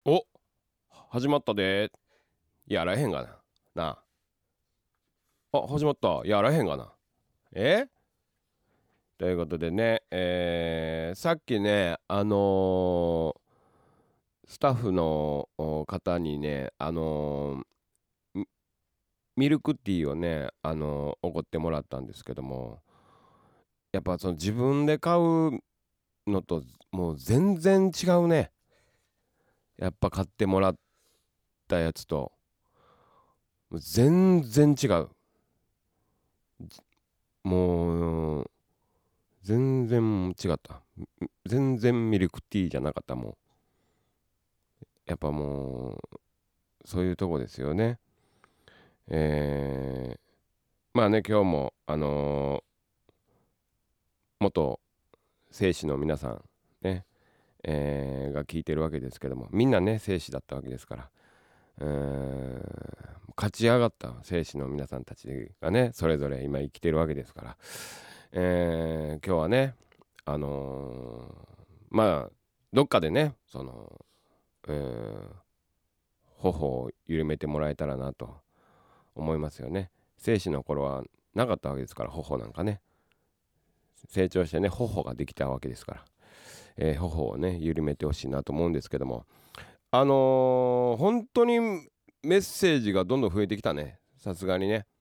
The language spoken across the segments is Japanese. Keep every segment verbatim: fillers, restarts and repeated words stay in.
お、始まったで。やらへんがな。なあ。あ、始まった。やらへんがな。えということでね、えーさっきね、あのースタッフのお方にね、あのーミミルクティーをね、あのーおごってもらったんですけども、やっぱその自分で買うのともう全然違うね。やっぱ買ってもらったやつと、もう全然違う。もう、全然違った。全然ミルクティーじゃなかった。もうやっぱもうそういうとこですよね。えー、まあね、今日もあのー元兵士の皆さんね、えーが聞いてるわけですけども、みんなね兵士だったわけですから、えー勝ち上がった兵士の皆さんたちがねそれぞれ今生きてるわけですから、えー今日はね、あのーまあどっかでねその、えー頬を緩めてもらえたらなと思いますよね。生死の頃はなかったわけですから、頬なんかね、成長してね頬ができたわけですから、えー頬をね緩めてほしいなと思うんですけども、あのー本当にメッセージがどんどん増えてきたね、さすがにね。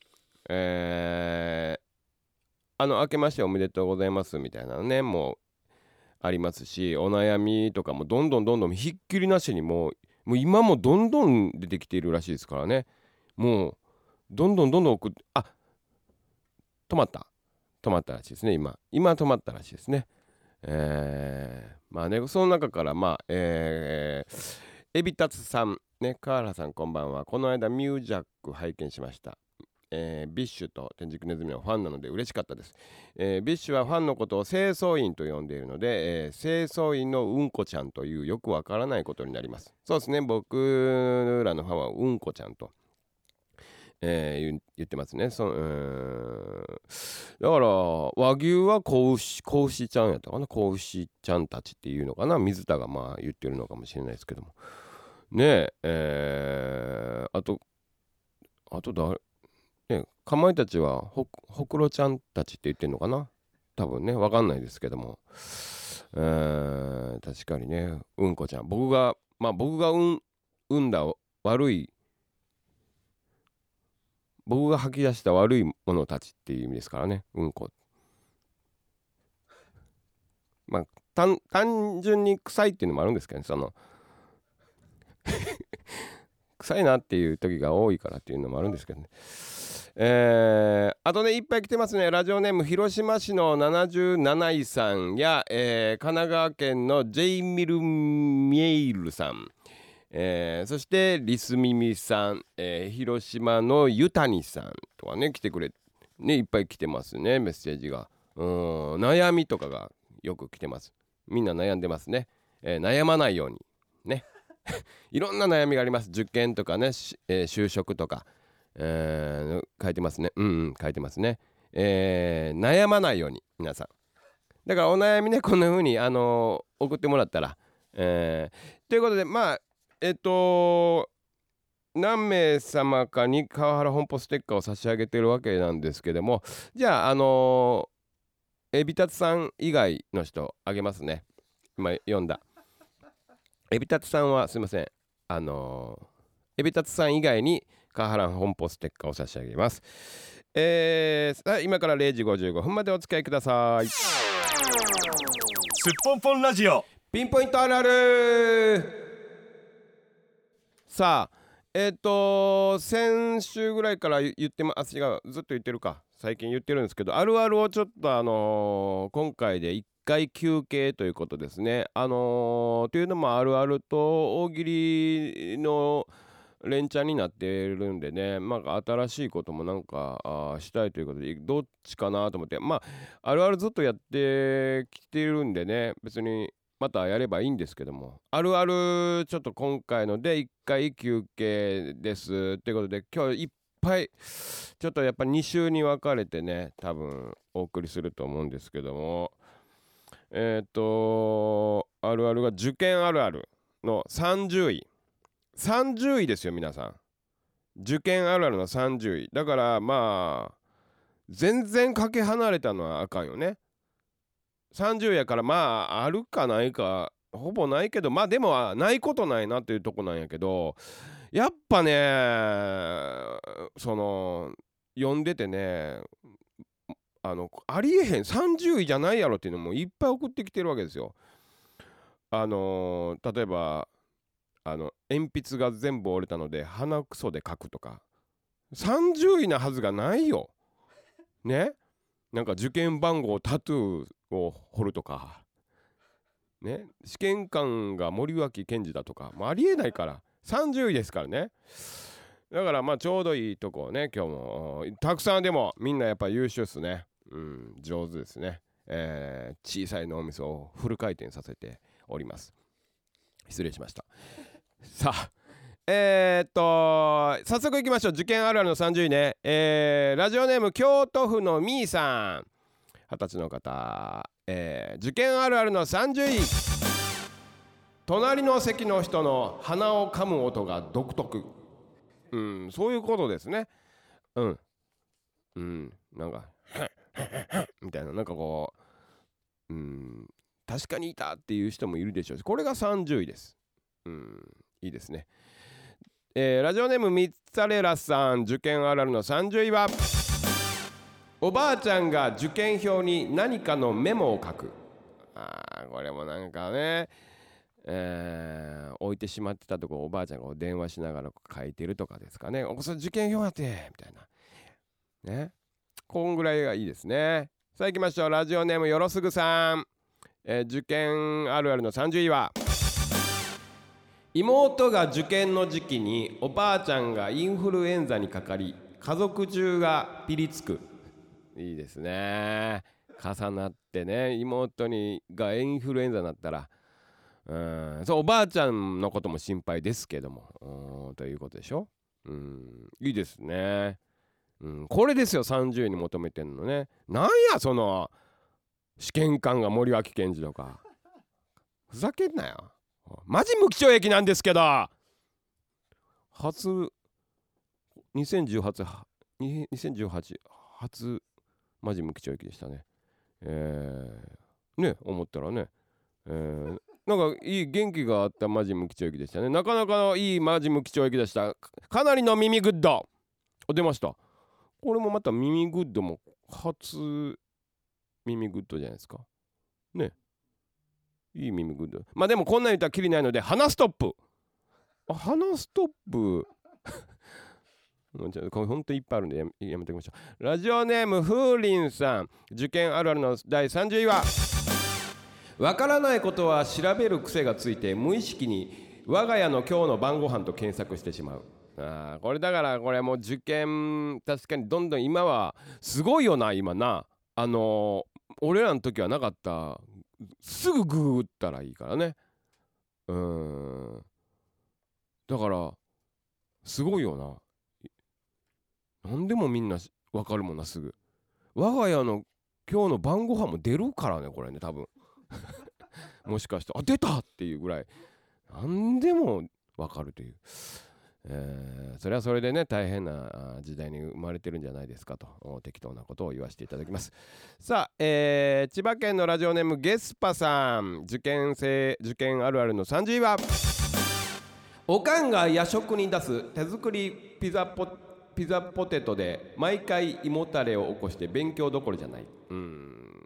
えー、あの明けましておめでとうございますみたいなのねもうありますし、お悩みとかもどんどんどんどんひっきりなしにもうもう今もどんどん出てきているらしいですからね。もうどんどんどんどん送って、あ、止まった。止まったらしいですね、今。今止まったらしいですね。えー、まあね、その中から、まあ、えー、エビタツさん、ね、川原さんこんばんは。この間ミュージャック拝見しました。えービッシュと天竺ネズミのファンなので嬉しかったです。えービッシュはファンのことを清掃員と呼んでいるので、えー清掃員のうんこちゃんというよくわからないことになります。そうですね、僕らのファンはうんこちゃんとえー言言ってますね。そ、えーだから和牛は子牛子牛ちゃんやったかな、子牛ちゃんたちっていうのかな、水田がまあ言ってるのかもしれないですけどもねえ、えーあとあとだね、かまいたちはほほくろちゃんたちって言ってんのかな、多分ね、わかんないですけども、えー確かにね、うんこちゃん、僕がまあ僕がうん産んだ悪い僕が吐き出した悪いものたちっていう意味ですからね、うんこ。まあ単単純に臭いっていうのもあるんですけどね、その臭いなっていう時が多いからっていうのもあるんですけどね。えー、あとねいっぱい来てますね。ラジオネーム広島市のななじゅうなないさんや、えー神奈川県のジェイミルミエイルさん、えーそしてリスミミさん、えー広島のユタニさんとかね来てくれね、いっぱい来てますね、メッセージが。うーん、悩みとかがよく来てます。みんな悩んでますね。えー悩まないようにね。いろんな悩みがあります。受験とかね、しえー就職とか、えー書いてますね。うんうん、書いてますね。えー悩まないように皆さん。だからお悩みね、こんな風にあのー送ってもらったら、えーということで、まあえっと何名様かに川原本舗ステッカーを差し上げてるわけなんですけども、じゃああのー、エビタツさん以外の人あげますね。今読んだエビタツさんはすいません、あのー、エビタツさん以外に川原本舗ステッカーを差し上げます。えー、さあ今かられいじごじゅうごふんまでお付き合いください。 すっぽんぽんラジオ。 ピンポイントあるある。さあえっ、と先週ぐらいから言ってまあ違うずっと言ってるか、最近言ってるんですけど、あるあるをちょっとあのー今回でいっかい休憩ということですね。あのーというのもあるあると大喜利の連チャンになってるんでね、まあ新しいこともなんかあーしたいということでどっちかなと思って、まああるあるずっとやってきてるんでね、別にまたやればいいんですけども、あるあるちょっと今回のでいっかい休憩ですということで、今日いっぱいちょっとやっぱに週に分かれてね多分お送りすると思うんですけども、えっ、とあるあるが受験あるあるのさんじゅういさんじゅういですよ皆さん。受験あるあるのさんじゅういだから、まあ全然かけ離れたのはあかんよね。さんじゅうやからまああるかないかほぼないけど、まあでもないことないなっていうとこなんやけど、やっぱねその読んでてね、あのありえへんさんじゅういじゃないやろっていうのもいっぱい送ってきてるわけですよ。あのー、例えばあの鉛筆が全部折れたので鼻くそで書くとか、さんじゅういなはずがないよね。なんか受験番号タトゥーを彫るとかね、試験官が森脇健児だとかもうありえないからさんじゅういですからね。だからまあちょうどいいとこね、今日もたくさん、でもみんなやっぱ優秀っすね。うん、上手ですね。えー、小さい脳みそをフル回転させております。失礼しました。さあえー、っと早速いきましょう。受験あるあるのさんじゅういね。えー、ラジオネーム京都府のみーさん、はたちの方、えー、受験あるあるのさんじゅうい。隣の席の人の鼻を噛む音が独特。うん、そういうことですね。うんうんなんかみたいな、なんかこう、うん、確かにいたっていう人もいるでしょうし、これがさんじゅういです。うん、いいですね。えー、ラジオネームミッツァレラさん、受験あるあるのさんじゅういは、おばあちゃんが受験票に何かのメモを書く。あー、これもなんかね、えー、置いてしまってたとこおばあちゃんが電話しながら書いてるとかですかね。おそれ受験票やってみたいなね、こんぐらいがいいですね。さあ行きましょう。ラジオネームよろすぐさん、えー、受験あるあるのさんじゅういは、妹が受験の時期におばあちゃんがインフルエンザにかかり家族中がピリつく。いいですね。重なってね、妹にがインフルエンザになったら、うん、そうおばあちゃんのことも心配ですけども、ということでしょ。うん、いいですね。うん、これですよさんじゅういに求めてんのね。なんやその試験官が森脇健児とか、ふざけんなよ。マジ無期懲役なんですけど、初にせんじゅうはちにせんじゅうはち初マジ無期懲役でしたね。えー、ね思ったらね、えー、なんかいい元気があったマジ無期懲役でしたね。なかなかのいいマジ無期懲役でした。かなりの耳グッド出ました。これもまた耳グッドも初耳グッドじゃないですかね。いい耳グッド。まあでもこんなん言ったらきりないので鼻ストップ。あ、鼻ストップもうちょっとこれほんといっぱいあるんで や, やめておきましょう。ラジオネーム風鈴さん、受験あるあるのだいさんじゅういは、わからないことは調べる癖がついて無意識に我が家の今日の晩ご飯と検索してしまう。あ、これだからこれもう受験確かにどんどん今はすごいよな。今な、あのー、俺らの時はなかった、すぐググったらいいからね。うーんだからすごいよな。なんでもみんなわかるもんな、すぐ。我が家の今日の晩ご飯も出るからねこれね、多分もしかしてあ出たっていうぐらいなんでもわかるという、えー、それはそれでね大変な時代に生まれてるんじゃないですかと適当なことを言わせていただきます。さあ、えー、千葉県のラジオネームゲスパさん、受験生受験あるあるのさんじゅういは、おかんが夜食に出す手作りピザポピザポテトで毎回胃もたれを起こして勉強どころじゃない。うん、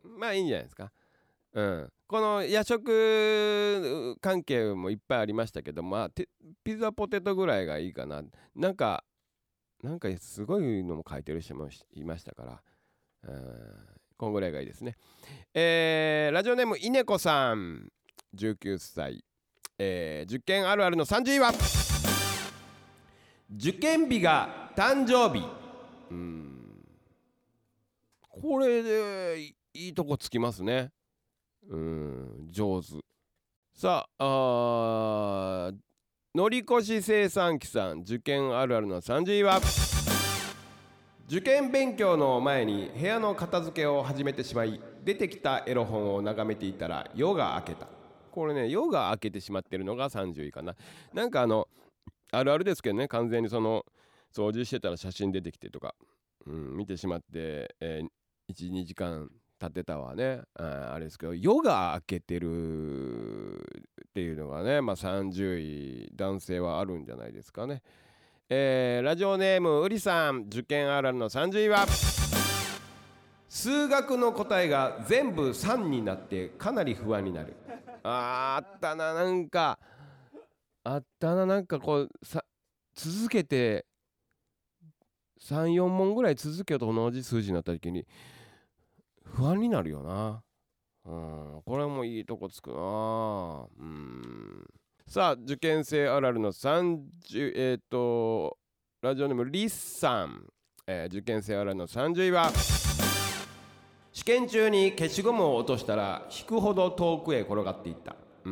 まあいいんじゃないですか。うん、この夜食関係もいっぱいありましたけど、まあピザポテトぐらいがいいかな。なんかなんかすごいのも書いてる人もいましたから、うん、このぐらいがいいですね。えー、ラジオネームいねこさん、じゅうきゅうさい、えー、受験あるあるのさんじゅういは、受験日が誕生日。うん、これでいいとこつきますね。うん、上手。さあ、あ乗り越し生産機さん、受験あるあるのさんじゅういは、受験勉強の前に部屋の片付けを始めてしまい出てきたエロ本を眺めていたら夜が明けた。 これね夜が明けてしまってるのがさんじゅういかな。なんかあのあるあるですけどね、完全にその掃除してたら写真出てきてとか、うん、見てしまって、えー、いちにじかん経ってたわね。 あ, あれですけど夜が明けてるっていうのがね、まあさんじゅうい男性はあるんじゃないですかね。えー、ラジオネームうりさん、受験あるあるのさんじゅういは数学の答えが全部さんになってかなり不安になる。あーあったな、なんかあったな、なんかこうさ続けてさん、よん問ぐらい続けと同じ数字になった時に不安になるよな。うん、これもいいとこつくな。うん。さあ受験生あるあるのさんじゅうえっ、ー、とラジオネームリッさん、えー、受験生あるあるのさんじゅういは試験中に消しゴムを落としたら引くほど遠くへ転がっていった。うん、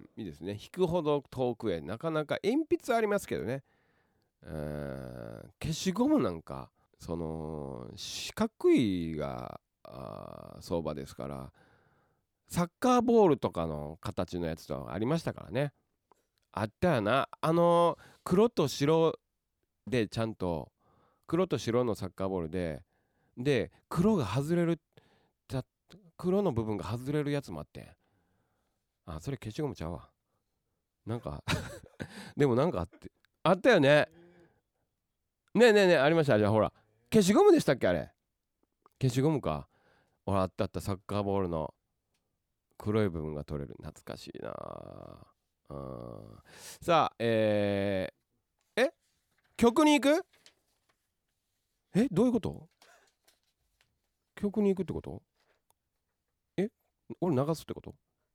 いいですね。引くほど遠くへ。なかなか鉛筆ありますけどね、えー、消しゴムなんかその四角いが相場ですから、サッカーボールとかの形のやつとありましたからね。あったよな、あの黒と白でちゃんと黒と白のサッカーボールでで黒が外れる、黒の部分が外れるやつもあって、あ、それ消しゴムちゃうわ。なんかでもなんかあってあったよね。ねえねえねえ、ありました。じゃあほら消しゴムでしたっけ、あれ消しゴムか。ほらあったあった、サッカーボールの黒い部分が取れる。懐かしいなあ。さあえー、え曲に行く？えどういうこと？曲に行くってこと？え俺流すってこと？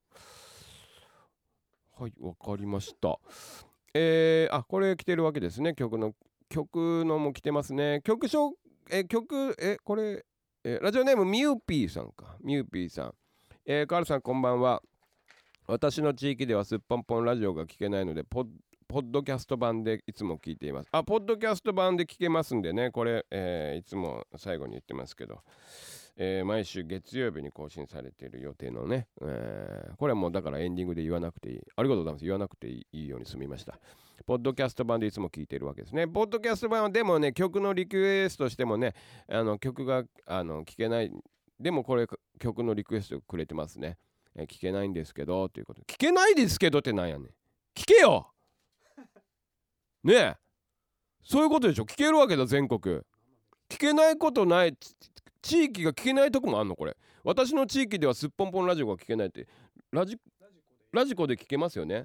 はい、わかりました。えー、あ、これ来てるわけですね。曲の曲のも来てますね。曲紹え曲えこれえラジオネームミューピーさんか。ミューピーさん、えー、カールさんこんばんは。私の地域ではすっぽんぽんラジオが聞けないのでポッポッドキャスト版でいつも聞いています。あ、ポッドキャスト版で聞けますんでね、これ、えー、いつも最後に言ってますけど、えー、毎週月曜日に更新されている予定のね、えー、これはもうだからエンディングで言わなくていい、ありがとうございます、言わなくていいように済みました。ポッドキャスト版でいつも聞いているわけですね。ポッドキャスト版はでもね、曲のリクエストしてもね、あの曲があの聞けない、でもこれ曲のリクエストくれてますね。えー、聞けないんですけどということで、聞けないですけどってなんやねん、聞けよねえ、そういうことでしょ。聞けるわけだ、全国。聞けないことない、地域が聞けないとこもあんの。これ私の地域ではすっぽんぽんラジオが聞けないって、ラジラジコで聞けますよね。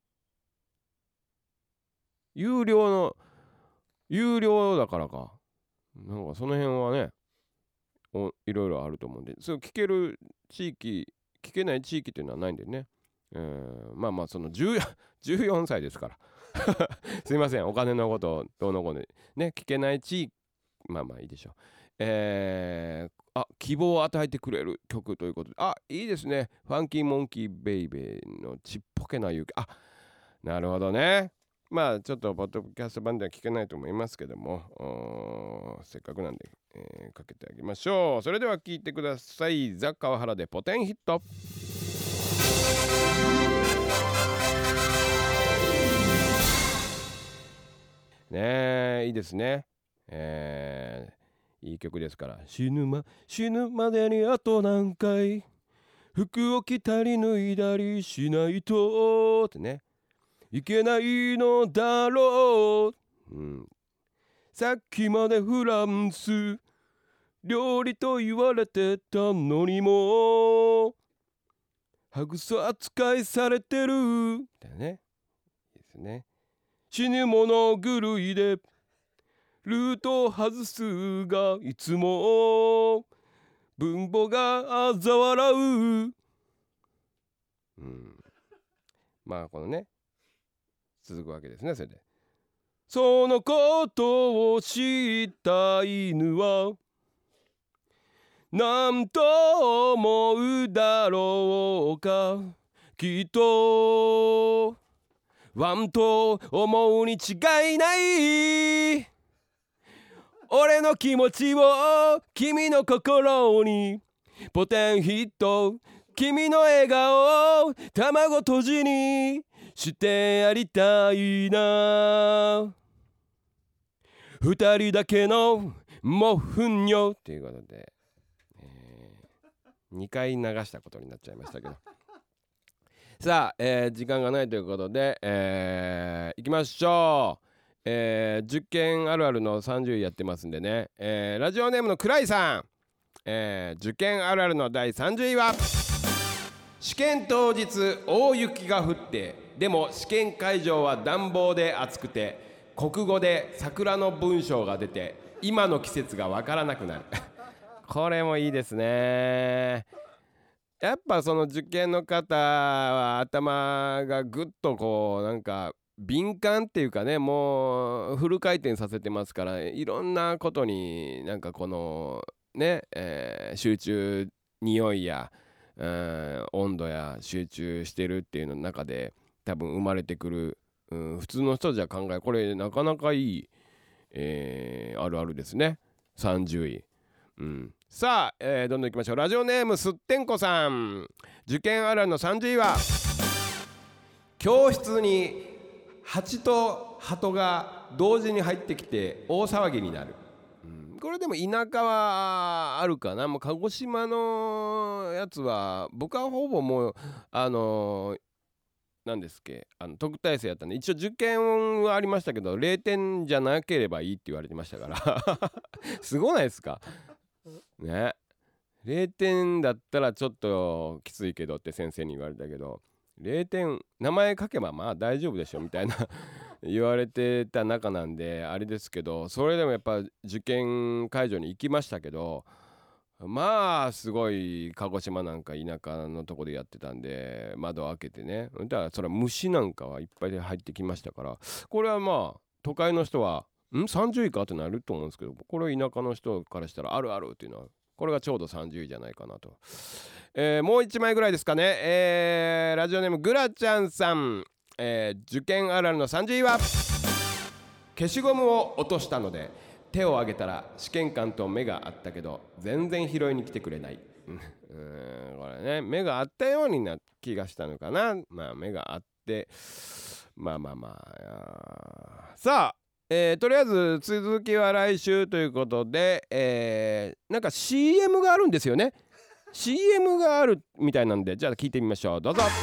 有料の有料だからか、なんかその辺はねおいろいろあると思うんで、そう聞ける地域聞けない地域っていうのはないんでね、えー、まあまあそのじゅうよんさいですからすいません、お金のことどうのこうのね、聞けない地域、まあまあいいでしょう。えー、あ、希望を与えてくれる曲ということで、あ、いいですね。ファンキーモンキーベイベーのちっぽけな勇気。あ、なるほどね。まあちょっとポッドキャスト版では聞けないと思いますけども、せっかくなんで、えー、かけてあげましょう。それでは聞いてください。ザ・川原でポテンヒット。ねえ、いいですね。えー、いい曲ですから。死ぬま死ぬまでにあと何回服を着たり脱いだりしないとってね、いけないのだろう、うん、さっきまでフランス料理と言われてたのにもハグソ扱いされてるみたいなね、いいですね。死ぬもの狂いでルート外すがいつも分母が嘲笑う、うん、まあこのね続くわけですね。それでそのことを知った犬はなんと思うだろうか、きっとワンと思うに違いない、俺の気持ちを君の心にポテンヒット君の笑顔を卵とじにしてやりたいな、二人だけのもふんよっていうことで、えー、にかい流したことになっちゃいましたけどさあ、えー、時間がないということで、えー、いきましょう。えー、受験あるあるのさんじゅういやってますんでね、えー、ラジオネームのくらいさん、えー、受験あるあるのだいさんじゅういは、試験当日大雪が降ってでも試験会場は暖房で暑くて国語で桜の文章が出て今の季節がわからなくなるこれもいいですね。やっぱその受験の方は頭がぐっとこうなんか敏感っていうかね、もうフル回転させてますから、いろんなことになんかこのね、えー、集中、匂いや、うん、温度や集中してるっていうの中で多分生まれてくる、うん、普通の人じゃ考え、これなかなかいい、えー、あるあるですね。さんじゅうい、うん、さあ、えー、どんどんいきましょう。ラジオネームすってんこさん、受験あるあるのさんじゅういは、教室に蜂と鳩が同時に入ってきて大騒ぎになる、うん、これでも田舎はあるかな。もう鹿児島のやつは僕はほぼもうあのー、何ですっけ、あの特待生やったんで、一応受験はありましたけどれいてんじゃなければいいって言われてましたからすごないですかね。れいてんだったらちょっときついけどって先生に言われたけど、れいてん名前書けばまあ大丈夫でしょみたいな言われてた中なんであれですけど、それでもやっぱ受験会場に行きましたけど、まあすごい鹿児島なんか田舎のとこでやってたんで窓開けてね、だからそれは虫なんかはいっぱいで入ってきましたから、これはまあ都会の人はんさんじゅういかってなると思うんですけど、これ田舎の人からしたらあるあるっていうのはこれがちょうどさんじゅういじゃないかなと、えー、もういちまいぐらいですかね。えー、ラジオネームグラちゃんさん、えー、受験あるあるのさんじゅういは、消しゴムを落としたので手を挙げたら試験官と目があったけど全然拾いに来てくれない。うーん、これね、目があったようにな気がしたのかな。まあ目があって、まあまあまあ、さあ、えー、とりあえず続きは来週ということで、えー、なんか シーエム があるんですよね。 シーエム があるみたいなんで、じゃあ聞いてみましょう。どうぞ。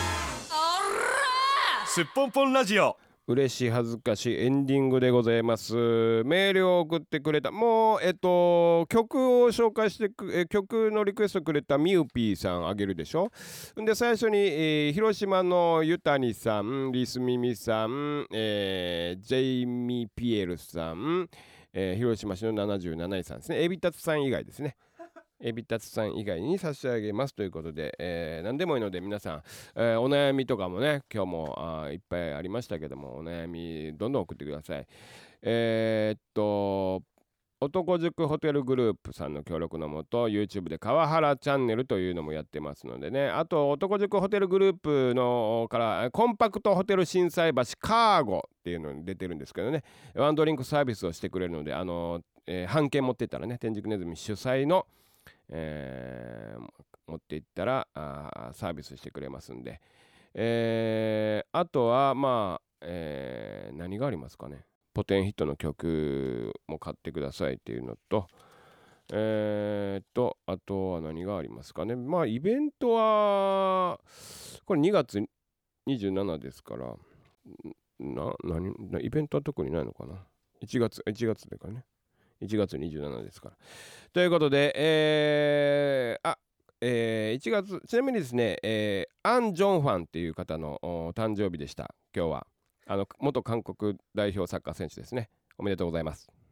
すっぽんぽんラジオ、 嬉しい恥ずかしいエンディングでございます。メールを送ってくれた、もうえっと曲を紹介してくえ曲のリクエストくれたミューピーさんあげるでしょ。で最初に、えー、広島のゆたにさん、リスミミさん、えー、ジェイミーピエルさん、えー、広島市のななじゅうなないさんですね。エビタツさん以外ですね。エビタツさん以外に差し上げますということで、えー、何でもいいので皆さん、えー、お悩みとかもね今日もあいっぱいありましたけども、お悩みどんどん送ってください。えー、っと男塾ホテルグループさんの協力のもと YouTube で川原チャンネルというのもやってますのでね。あと男塾ホテルグループのからコンパクトホテル心斎橋カーゴっていうのに出てるんですけどね、ワンドリンクサービスをしてくれるので、あの、えー、半券持ってったらね、天竺ネズミ主催のえー、持っていったらあサービスしてくれますんで、えー、あとはまあ、えー、何がありますかね。ポテンヒットの曲も買ってくださいっていうのと、えーとあとは何がありますかね。まあイベントはこれにがつにじゅうしちですから、な何イベントは特にないのかな。いちがついちがつでかね、いちがつにじゅうしちですから。ということで、えー、あ、えー、いちがつ、ちなみにですね、えー、アン・ジョンファンっていう方の誕生日でした。今日はあの元韓国代表サッカー選手ですね。おめでとうございます。